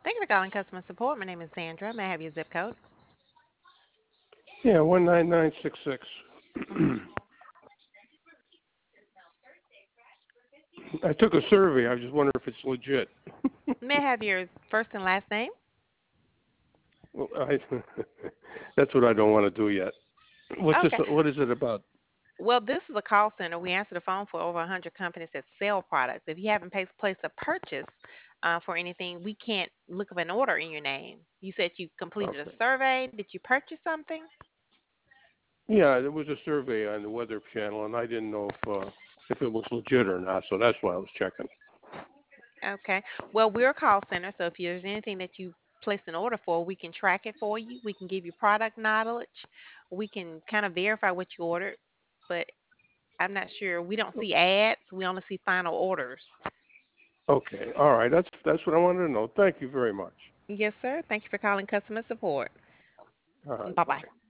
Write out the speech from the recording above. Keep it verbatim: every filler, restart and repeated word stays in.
Thank you for calling customer support. My name is Sandra. May I have your zip code? Yeah, one nine nine six six. Mm-hmm. I took a survey. I just wonder if it's legit. May I have your first and last name? Well, I, that's what I don't want to do yet. What's this? Okay. What is it about? Well, this is a call center. We answer the phone for over one hundred companies that sell products. If you haven't placed placed a purchase uh, for anything, we can't look up an order in your name. You said you completed a Okay. survey. Did you purchase something? Yeah, there was a survey on the Weather Channel, and I didn't know if uh, if it was legit or not, so that's why I was checking. Okay. Well, we're a call center, so if there's anything that you placed an order for, we can track it for you. We can give you product knowledge. We can kind of verify what you ordered, but I'm not sure. We don't see ads. We only see final orders. Okay. All right. That's that's what I wanted to know. Thank you very much. Yes, sir. Thank you for calling customer support. All right. Bye bye. Bye.